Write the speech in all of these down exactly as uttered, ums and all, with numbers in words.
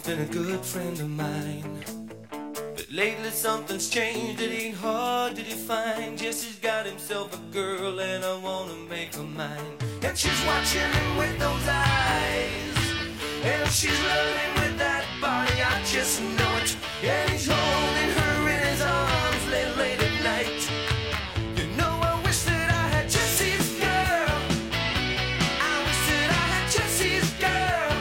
been a good friend of mine. But lately something's changed, it ain't hard to define. Jesse's got himself a girl and I wanna make her mine. And she's watching him with those eyes, and she's loving him with that body, I just know it. And he's holding her in his arms late, late at night. You know I wish that I had Jesse's girl. I wish that I had Jesse's girl.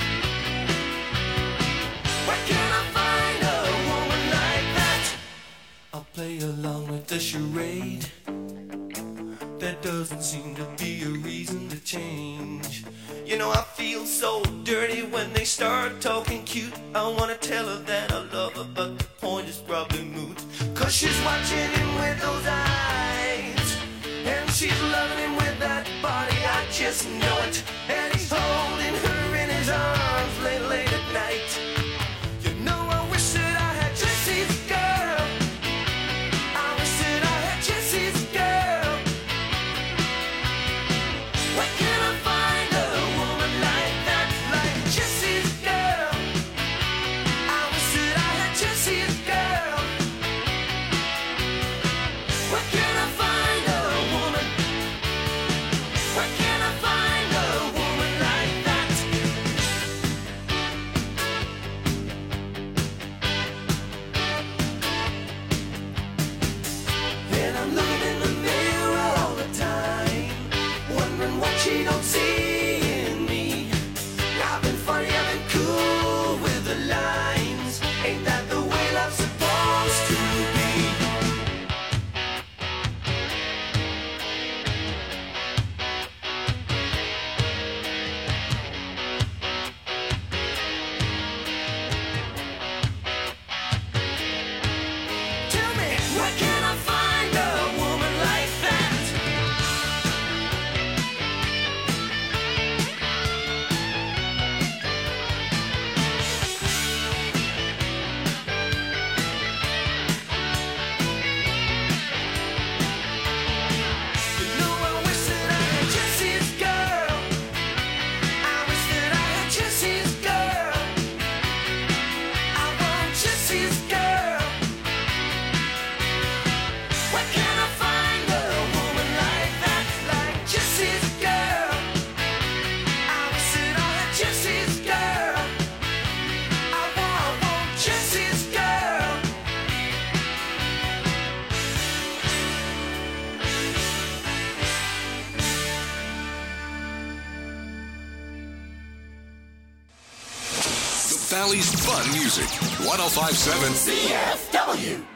Where can I find a woman like that? I'll play along with the charade. There doesn't seem to be a reason to change. You know I feel so dirty when they start talking cute. I wanna tell her that I love her, but the point is probably moot. Cause she's watching him with those eyes, and she's loving him with that body, I just know it. And he's holding her in his arms late, late at night. You know I wish that I had Jesse's girl. I wish that I had Jesse's girl. Where can I find a woman like that, like Jesse's girl? I wish that I had Jesse's girl. Where can I find a woman? Where can I find a woman like that? And I'm looking in the mirror all the time, wondering what she don't see in me. I've been funny, I've been cool with the lines. Ain't that the way love's supposed to be? Tell me, where can I find a woman like that? You know I wish that I had Jesse's girl. I wish that I had Jesse's girl. I want Jesse's girl. Where can I find a woman like that, like Jesse's girl? I wish that I had Jesse's girl. I want, I want Jesse's girl. The Valley's fun music. one oh five point seven C F W.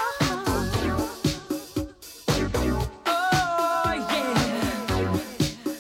Oh yeah.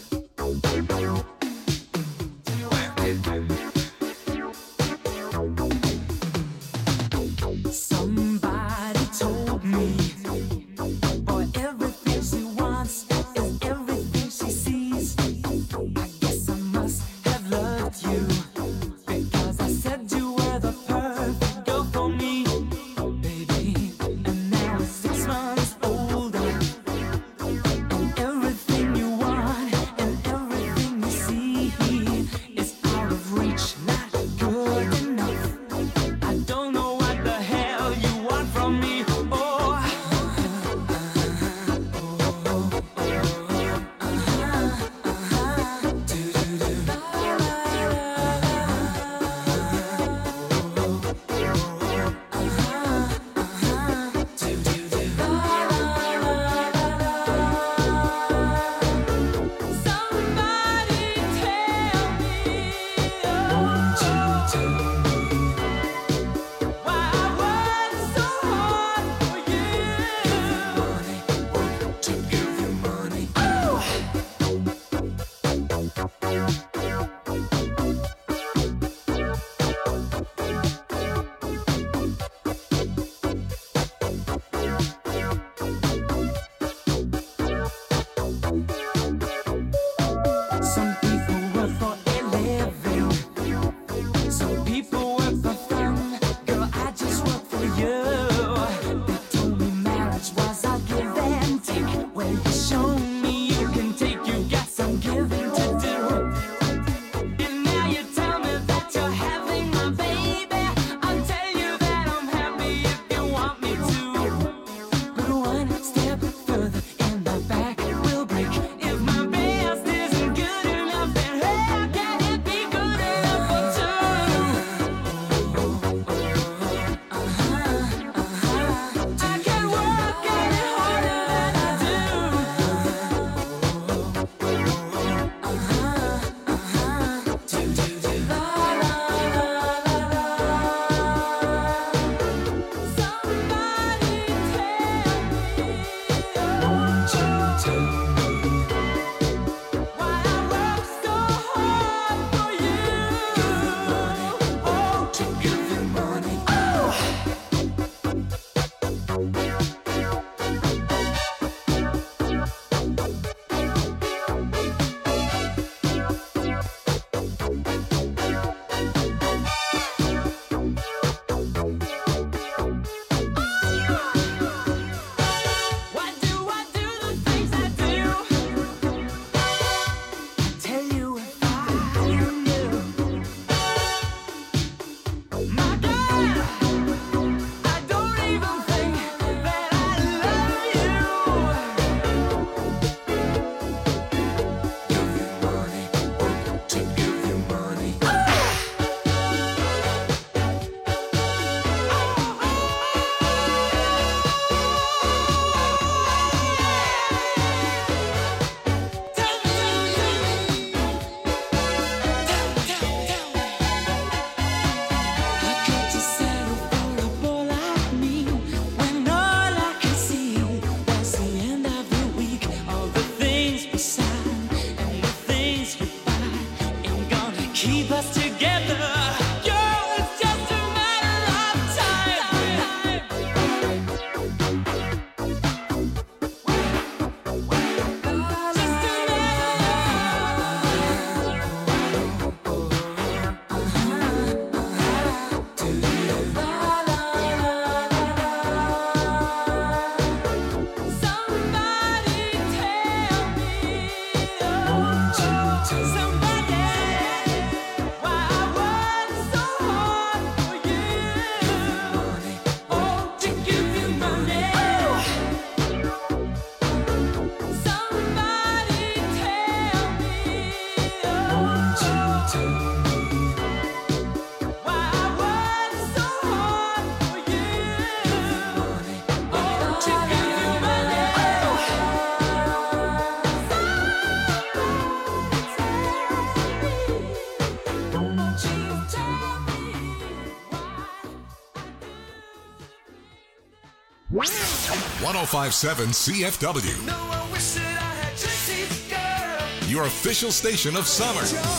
one oh five point seven C F W. No, I wish that I had your teeth, girl. Your official station of summer.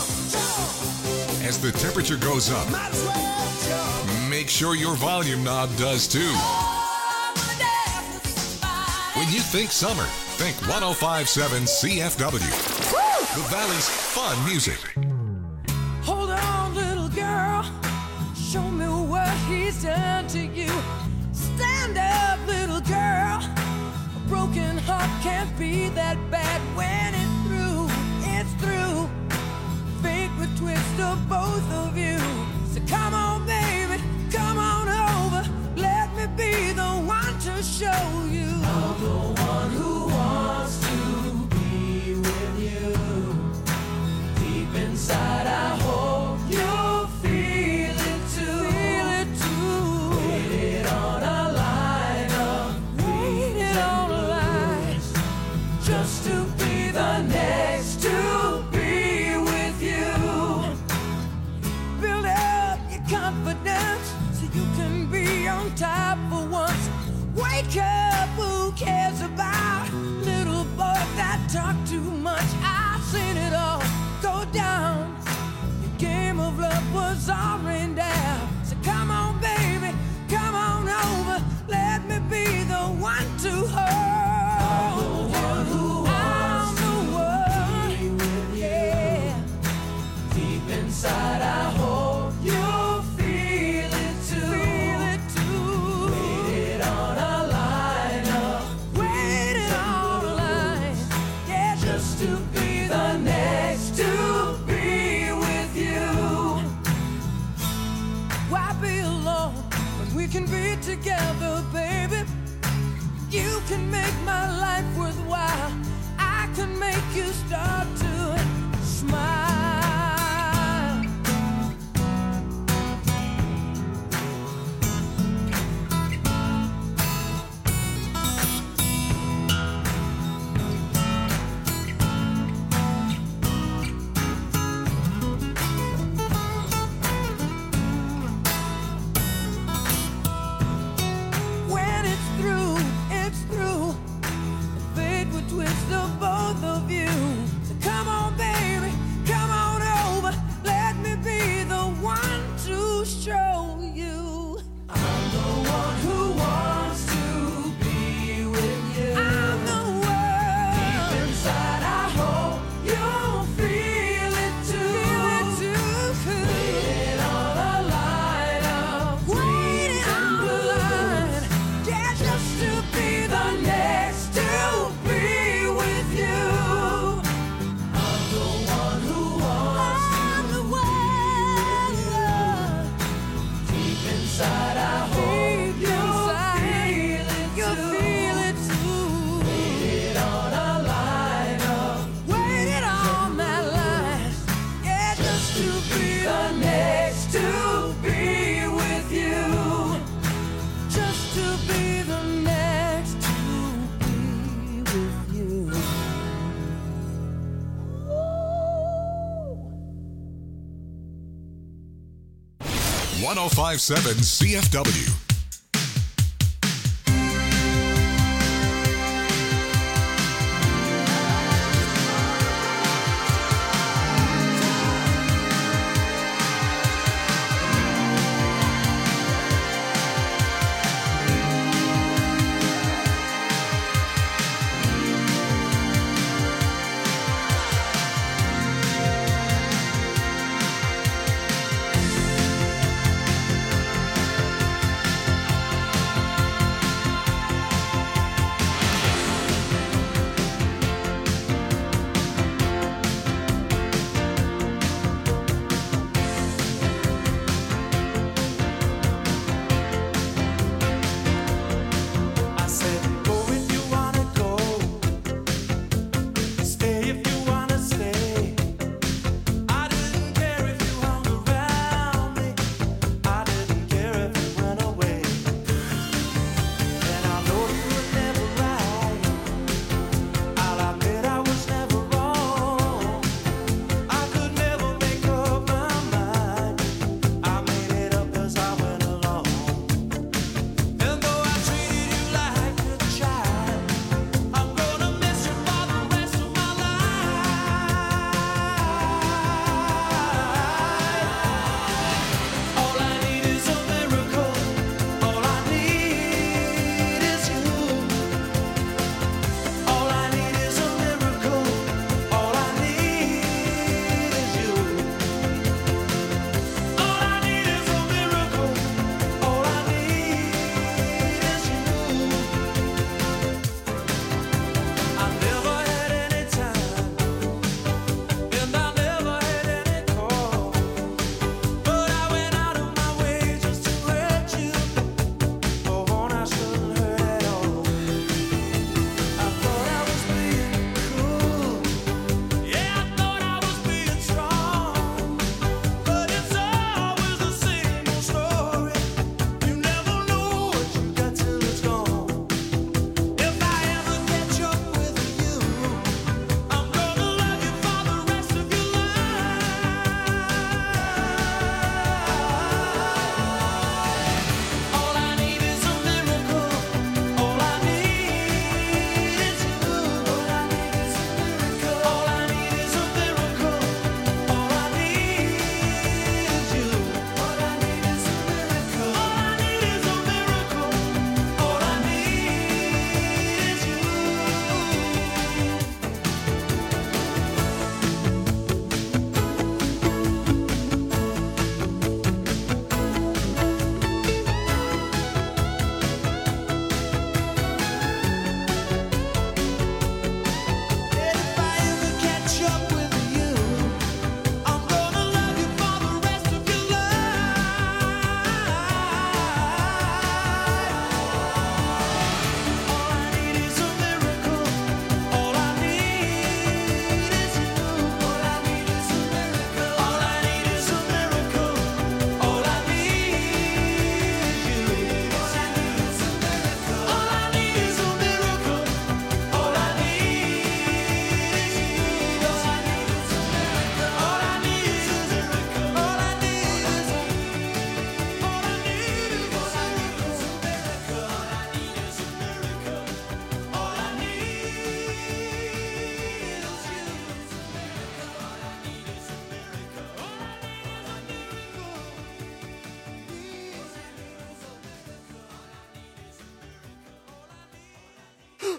As the temperature goes up, Might as well jump. make sure your volume knob does too. When you think summer, think one oh five point seven C F W. The Valley's fun music. Hold on, little girl. Show me what he's done to you. Stand up, little girl. A broken heart can't be that bad when it's through. It's through. Fate would twist of both of you. So come on, baby, come on over. Let me be the one to show you. I'm the one who wants to be with you. Deep inside, I hope you'll feel it too. Feel it too. Waited on a line of waited on a line just to be the next to be with you. Build up your confidence so you can be on top for once. Wake up, who cares about little boys that talk too much? I've seen it all go down. Your game of love was all rained down. So come on, baby, come on over. Let me be the one to hold you. I'm the one, yeah. Deep inside, I hope you'll feel it too. Feel it too. Waited on a line up. Waited on a line. Yeah, just to be the next to be with you. Why be alone when we can be together, baby? You can make my life worthwhile. I can make you start to smile. When it's through, it's through. Fate would twist of both of you. So come on, baby, come on over. Let me be the one to show you. I'm the one who wants to be with you. I'm the one. Deep inside, I hope you'll feel it too. Feel it too. Waiting on a line of waiting on a line. Yeah, just to be the next to be with you. I'm the one who wants I'm the one. Deep inside, I hope you'll feel it too. You'll feel it too. Waited on a line of waited on that line. Yeah, just to be the next to be with you. Just to be the next to be with you. one oh five point seven C F W.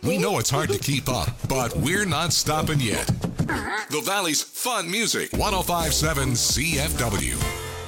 We know it's hard to keep up, but we're not stopping yet. The Valley's fun music, one oh five point seven C F W.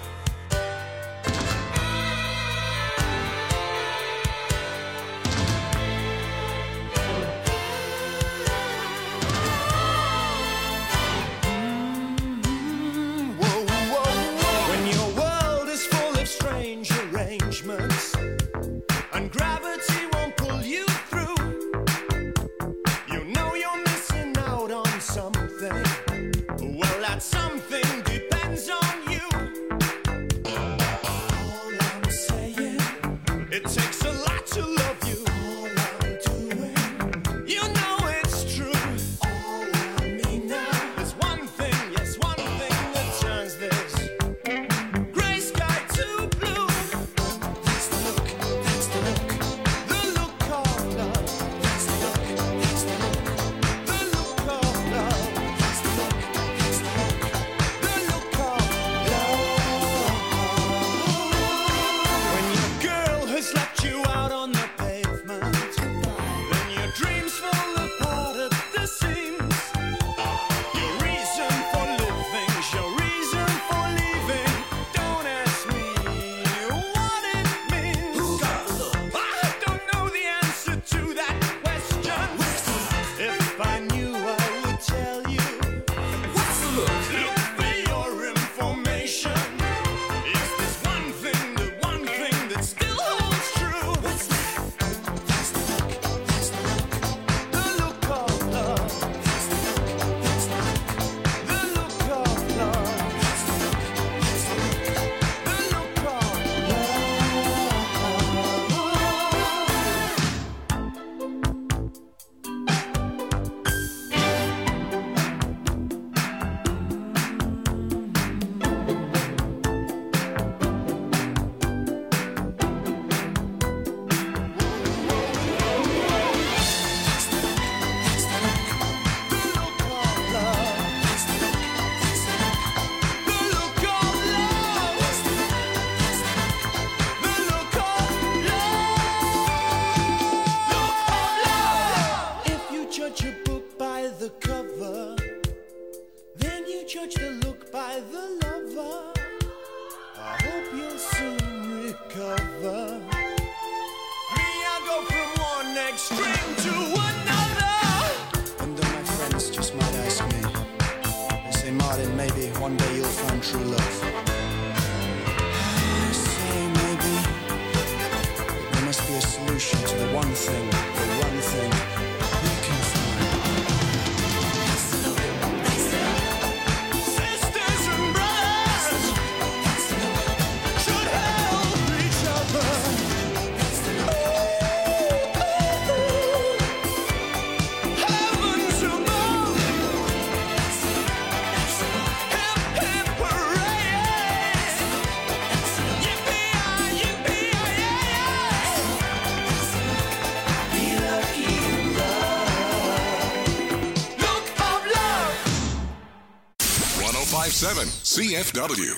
seven C F W.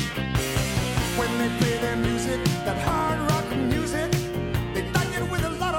When they play their music, that hard rock music, they like it with a lot of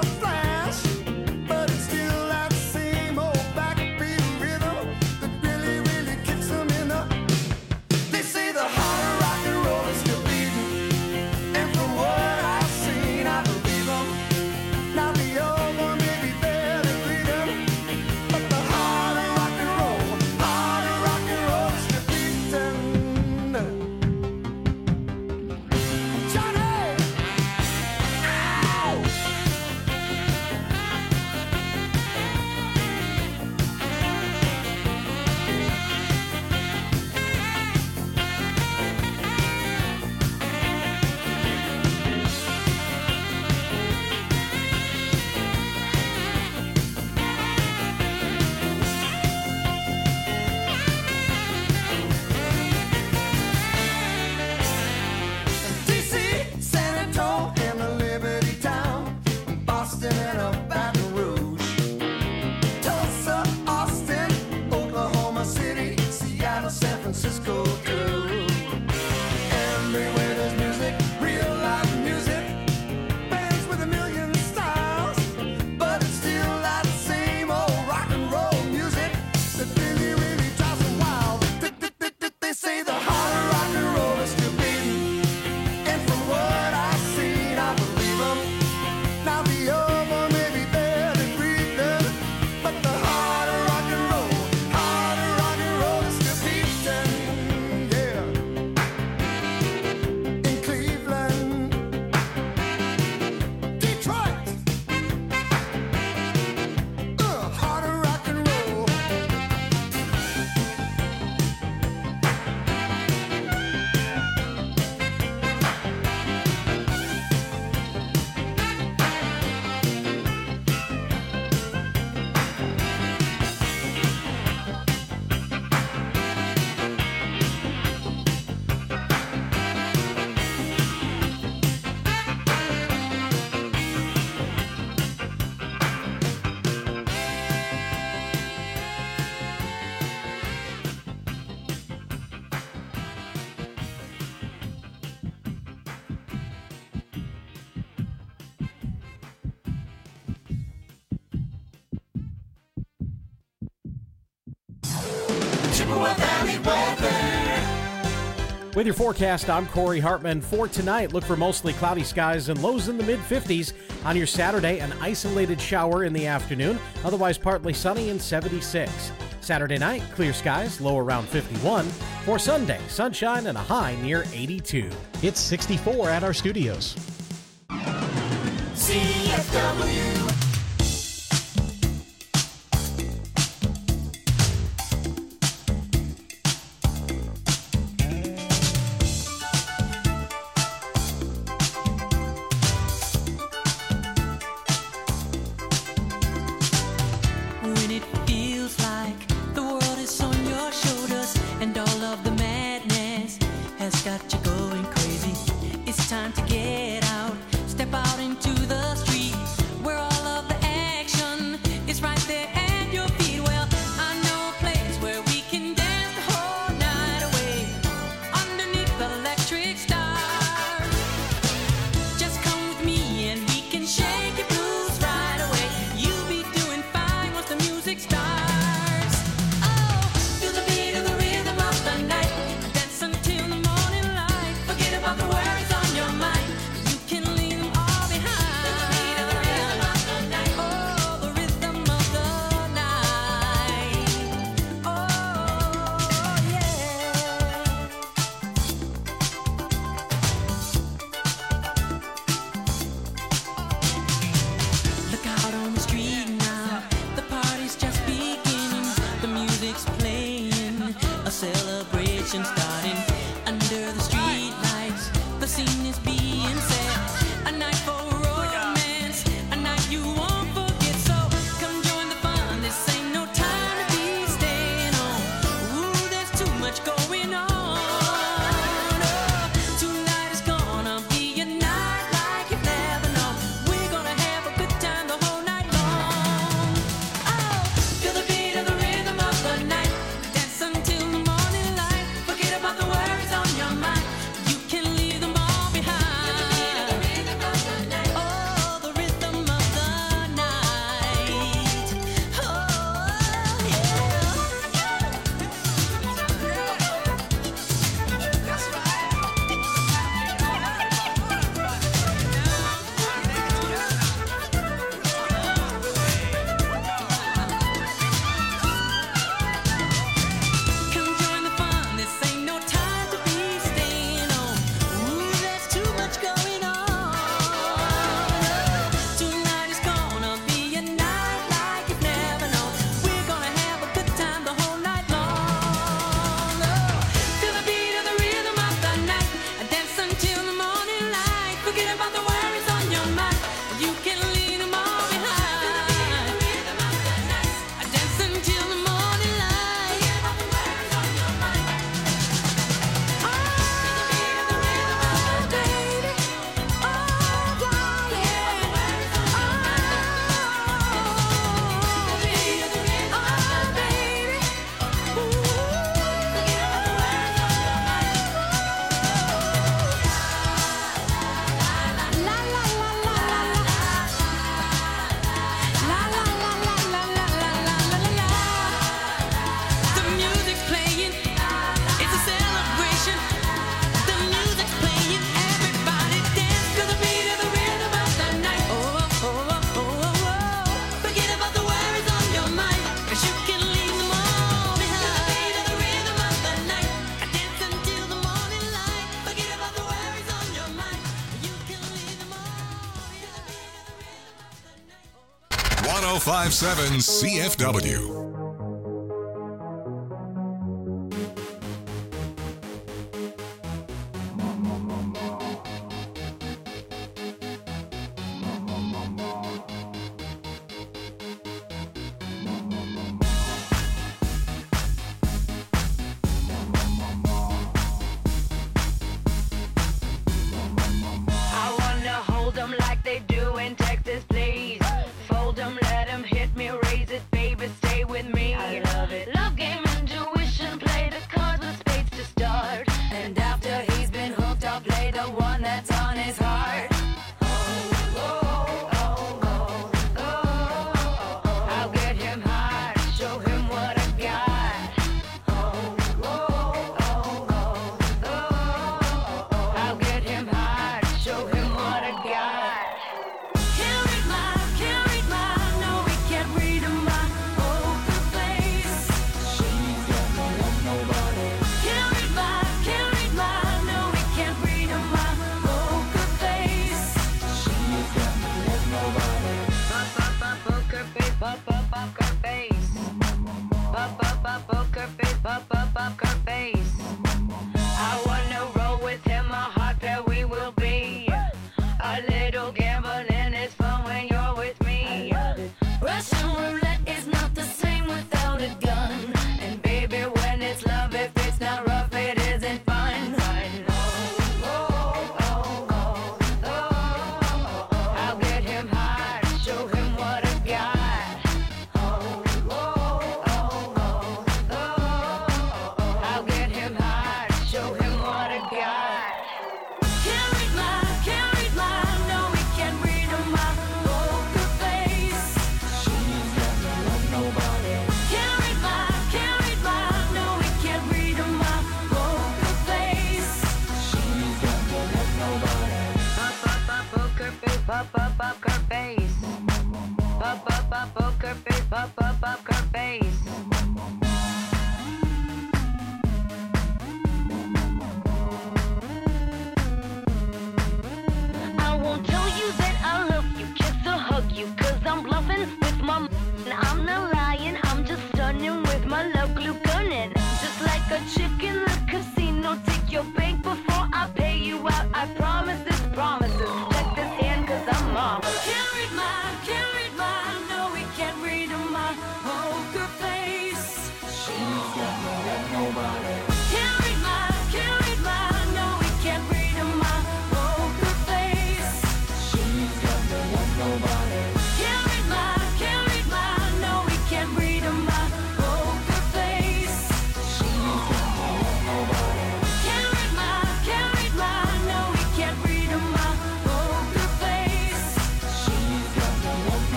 With your forecast, I'm Corey Hartman. For tonight, look for mostly cloudy skies and lows in the mid fifties. On your Saturday, an isolated shower in the afternoon, otherwise partly sunny and seventy-six. Saturday night, clear skies, low around fifty-one. For Sunday, sunshine and a high near eighty-two. It's sixty-four at our studios. C F W. one oh five point seven C F W. With me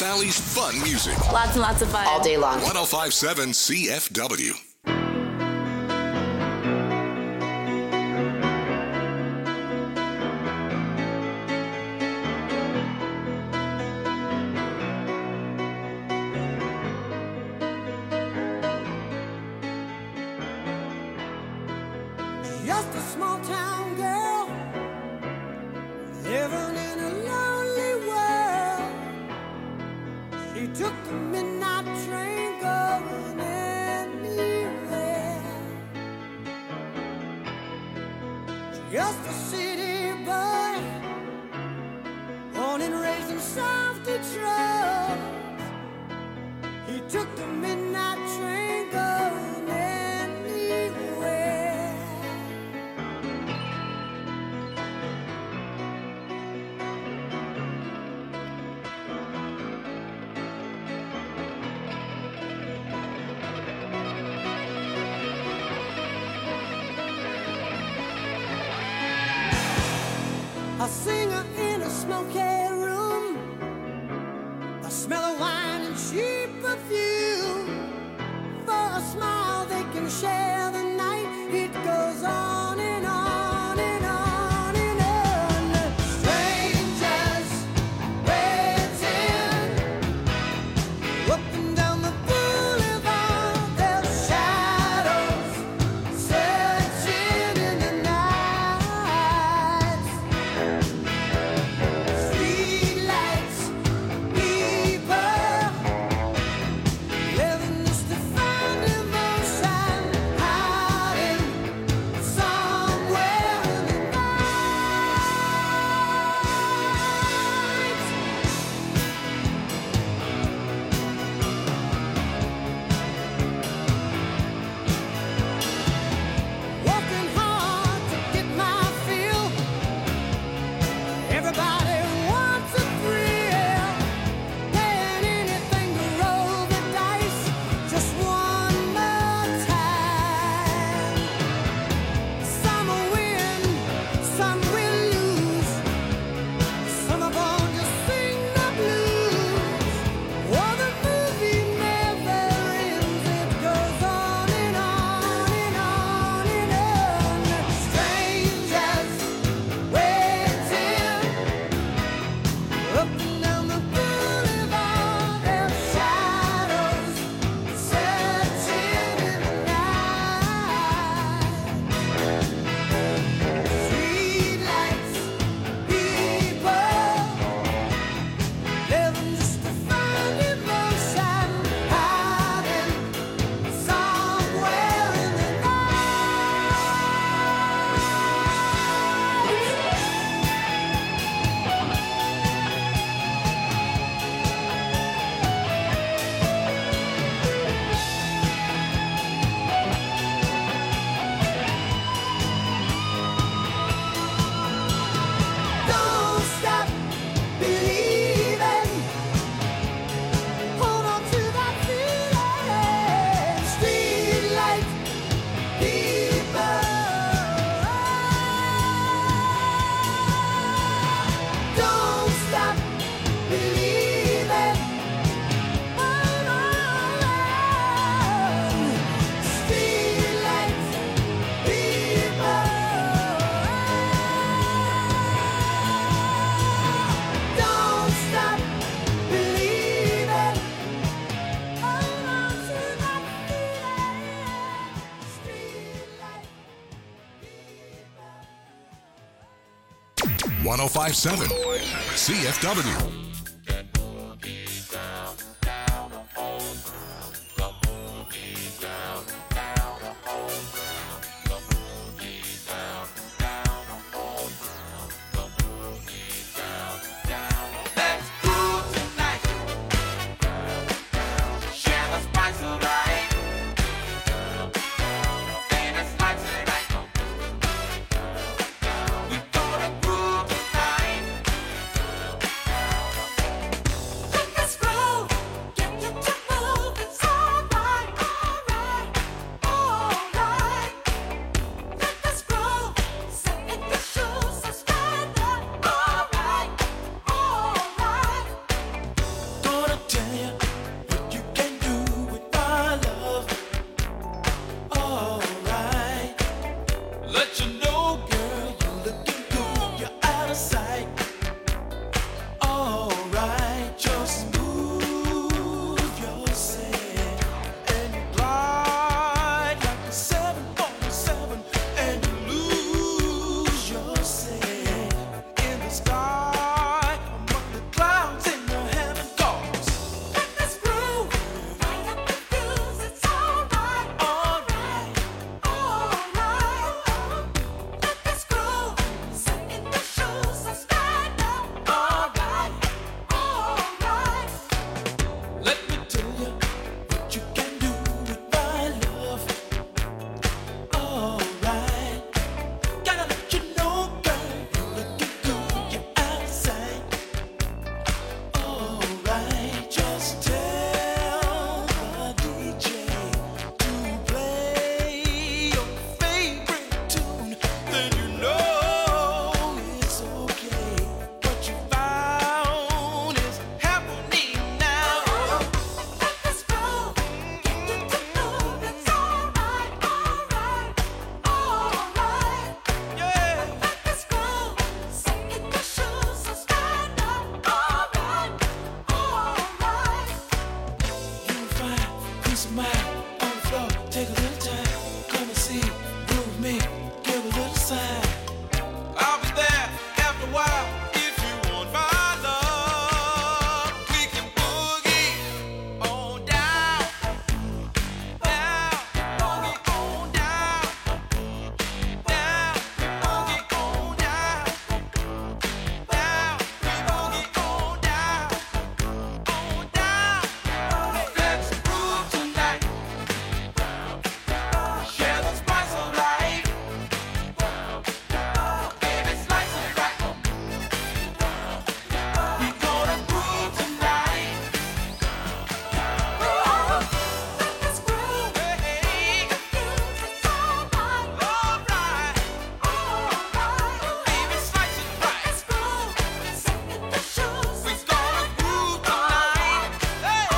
Valley's fun music. Lots and lots of fun. All day long. one oh five point seven C F W. Just a small town girl living in a lonely world. She took the midnight train going anywhere. Just a city boy, born and raised in South Detroit. He took the midnight train going anywhere. A singer in a smoky room, a smell of wine and cheap perfume. For a smile they can share the night. It goes on and on and on and on. Strangers waiting up and down the boulevard. Their shadows searching in the night. Streetlights, people living just to find emotion, hiding somewhere in the night. Working hard to get my fill. Everybody wants a thrill, paying anything to roll the dice just one more time. Some will win, some will lose. Some are born to sing the blues. Oh, the movie never ends. It goes on and on and on and on. Strangers waiting up and down the boulevard. Their shadows searching in the night. Streetlights, people living just to find emotion, hiding somewhere in the Don't stop believing. Hold on to that feeling. Streetlight people. Don't stop believing. Hold on. Streetlight people. Don't stop believing. Hold on to that feeling. Streetlight people. one oh five point seven C F W. Let's groove tonight. Share the spice of life. And it's like tonight. We gonna groove tonight. some mind on the floor. Take a little time. Come and see. Groove with me. Give a little sign. I'll be there after a while. If you want my love, we can boogie on down. Down. Boogie on down. Down. Boogie on down. Down. We boogie on down. On down. Let's groove tonight. Share the spice of life. Baby, slice it right. We gonna groove tonight. Let's groove. Hey, alright. Baby, slice it right. We gonna groove tonight. Hey,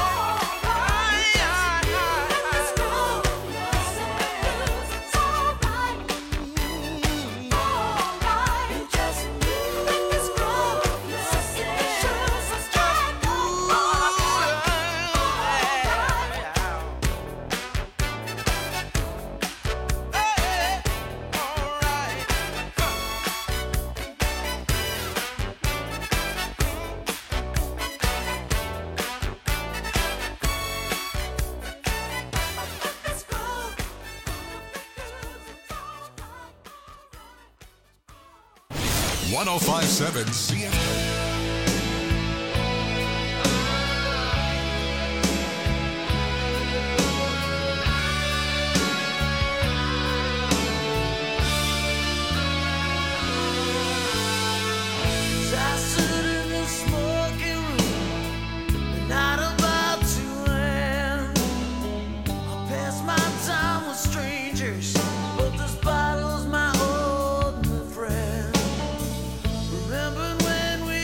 one oh five point seven C F M. I stood in the smoking room, the night about to end. I passed my time with strangers, but this bottle's my only friend. Remembering when we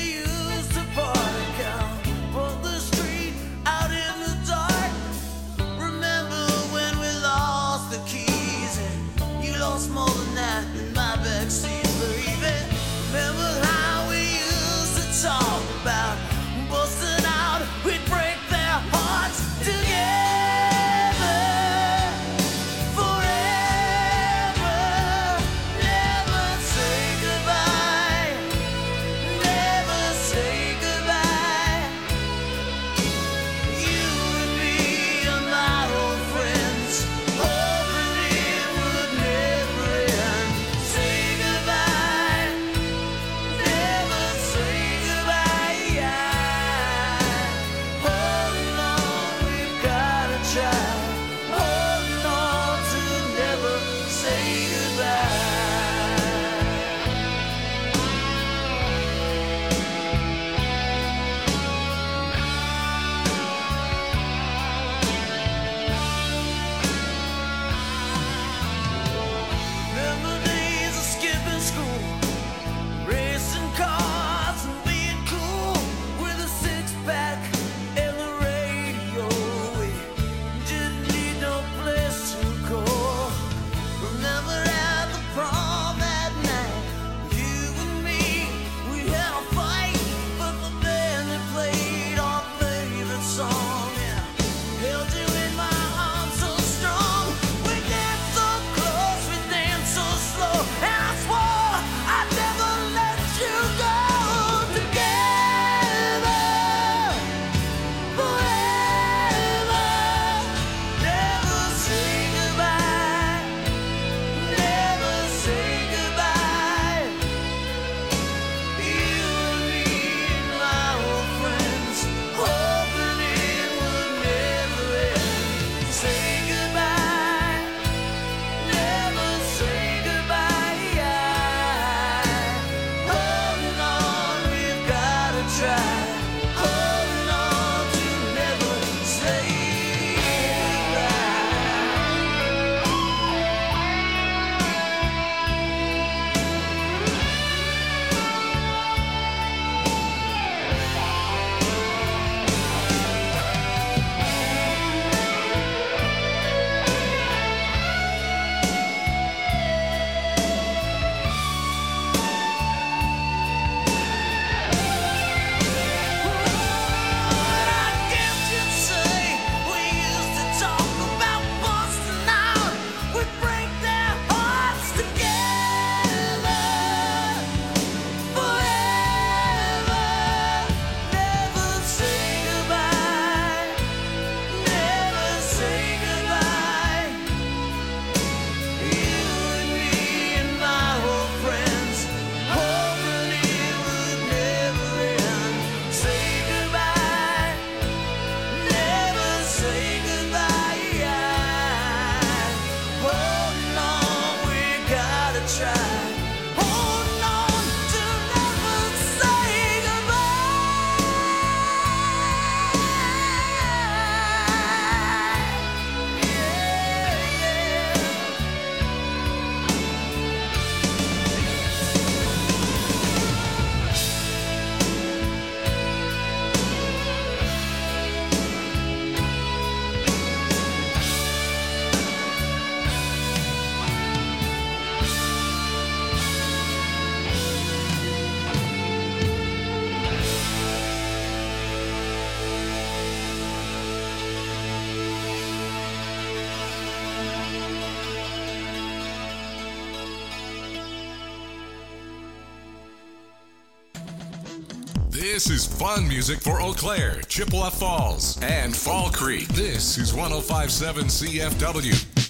This is fun music for Eau Claire, Chippewa Falls, and Fall Creek. This is one oh five point seven C F W.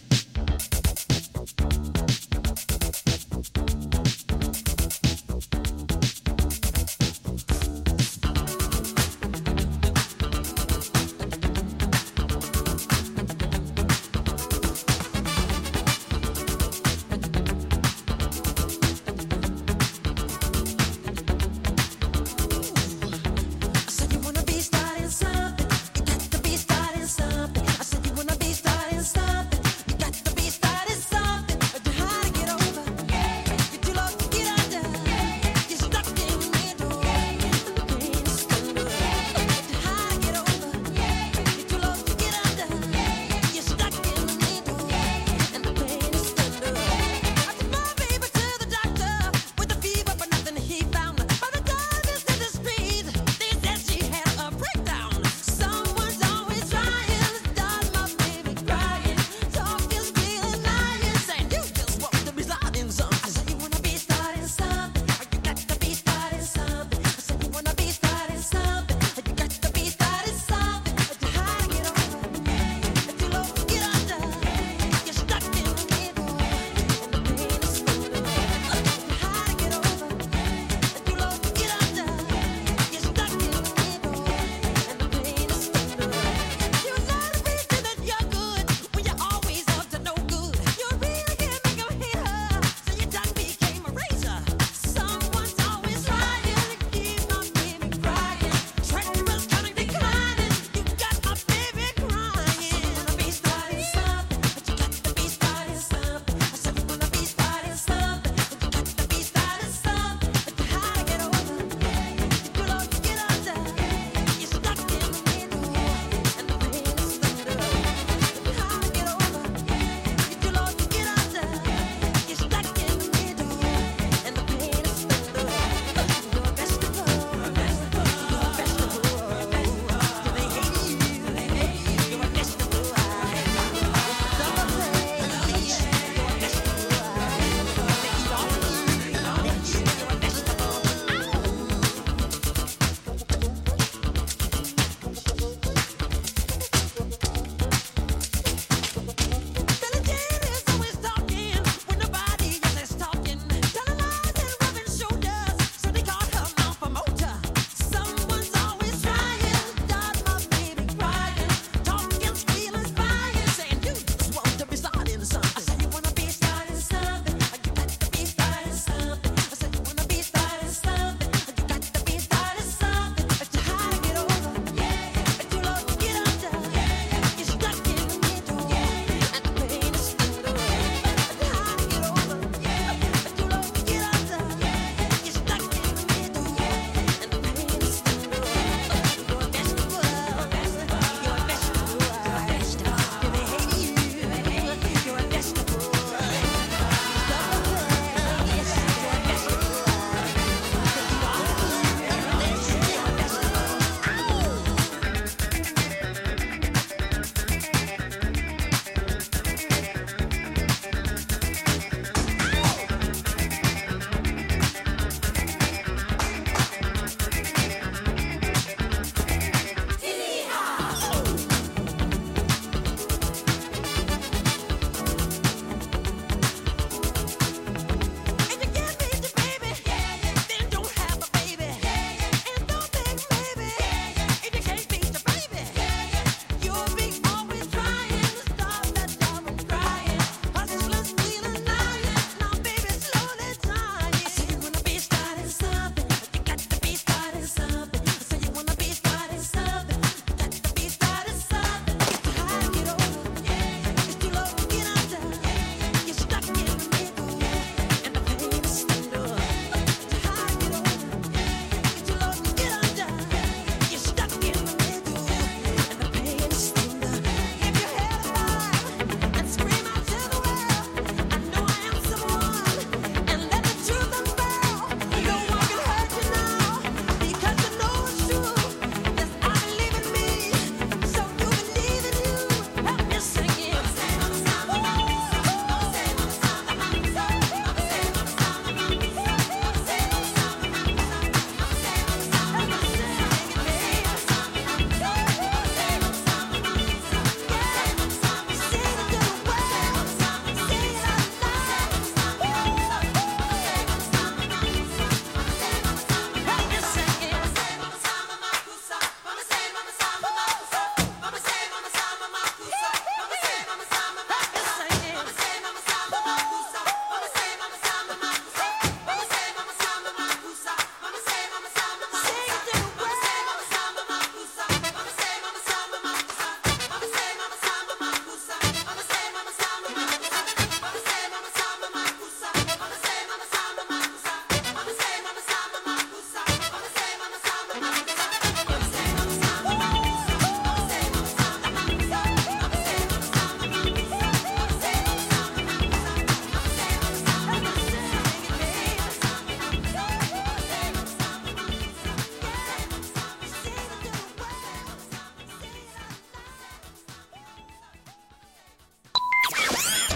I said you wanna be starting something. You got to be starting something. I said you wanna be starting something.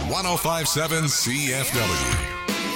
one oh five point seven C F W.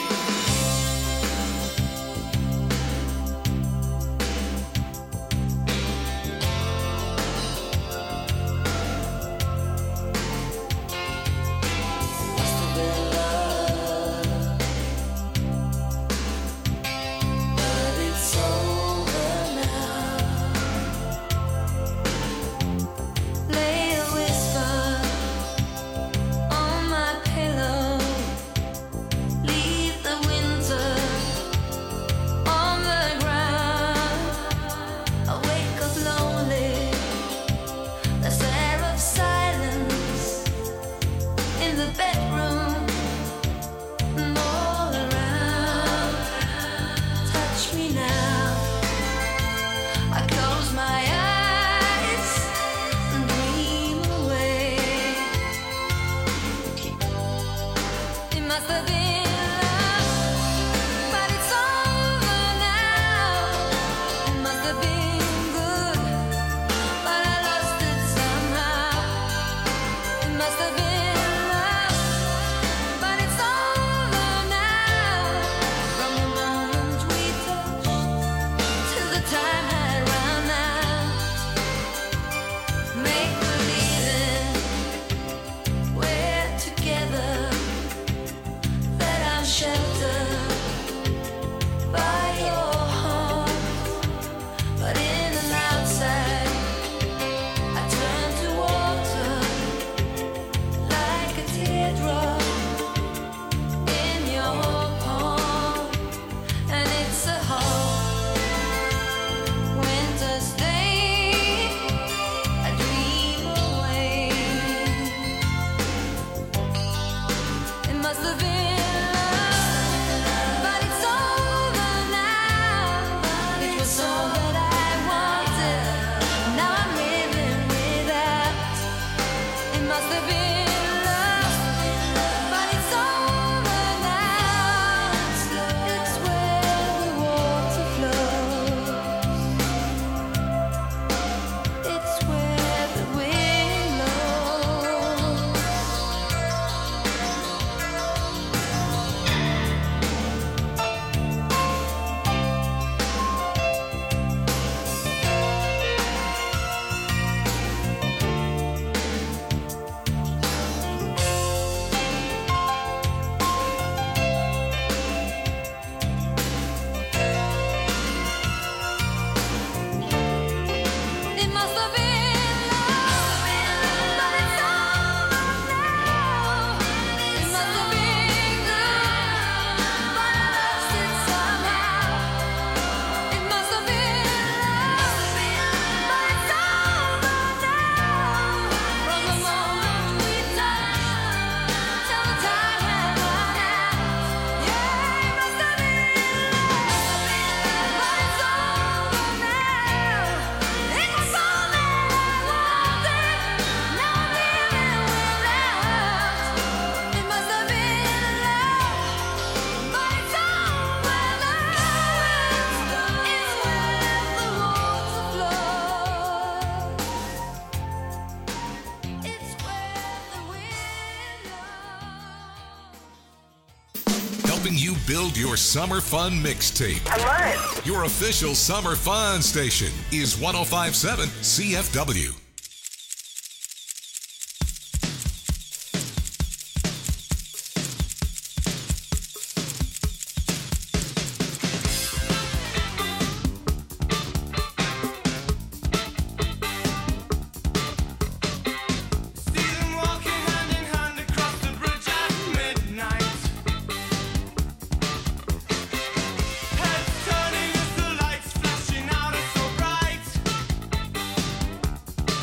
You build your summer fun mixtape. I love it. Your official summer fun station is one oh five point seven C F W. Turning as the lights flashing out are so bright.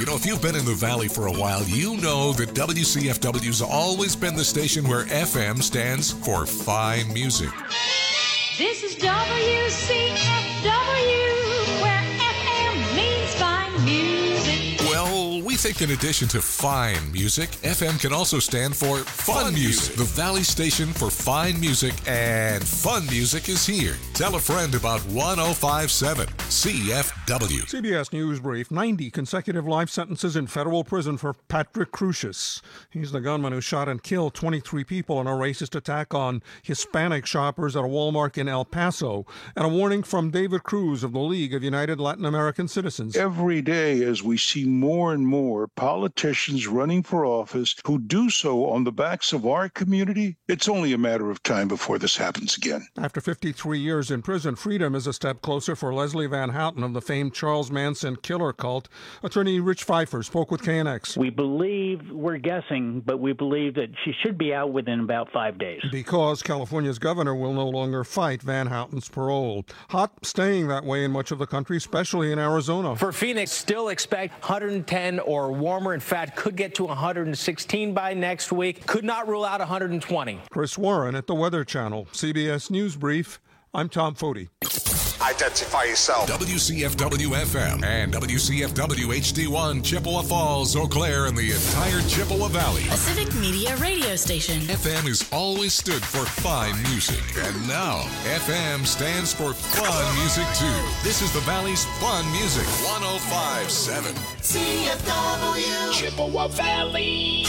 You know, if you've been in the Valley for a while, you know that W C F W's always been the station where F M stands for fine music. This is W C F W, where F M means fine music. Well, we think in addition to fine music, F M can also stand for fun, fun music. music. The Valley station for fine music and fun music is here. Tell a friend about one oh five point seven C F W. C B S News Brief. ninety consecutive life sentences in federal prison for Patrick Crusius. He's the gunman who shot and killed twenty-three people in a racist attack on Hispanic shoppers at a Walmart in El Paso. And a warning from David Cruz of the League of United Latin American Citizens. Every day, as we see more and more politicians running for office who do so on the backs of our community, it's only a matter of time before this happens again. After fifty-three years in prison, freedom is a step closer for Leslie Van Houten of the famed Charles Manson killer cult. Attorney Rich Pfeiffer spoke with K N X. We believe, we're guessing, but we believe that she should be out within about five days. Because California's governor will no longer fight Van Houten's parole. Hot staying that way in much of the country, especially in Arizona. For Phoenix, still expect one hundred ten or warmer. In fact, could get to one hundred sixteen by next week. Could not rule out one hundred twenty. Chris Warren at the Weather Channel. C B S News Brief. I'm Tom Foti. Identify yourself. W C F W F M and W C F W H D one, Chippewa Falls, Eau Claire, and the entire Chippewa Valley. A Civic Media radio station. F M has always stood for fine music. And now, F M stands for fun music, too. This is the Valley's fun music. one oh five point seven C F W Chippewa Valley.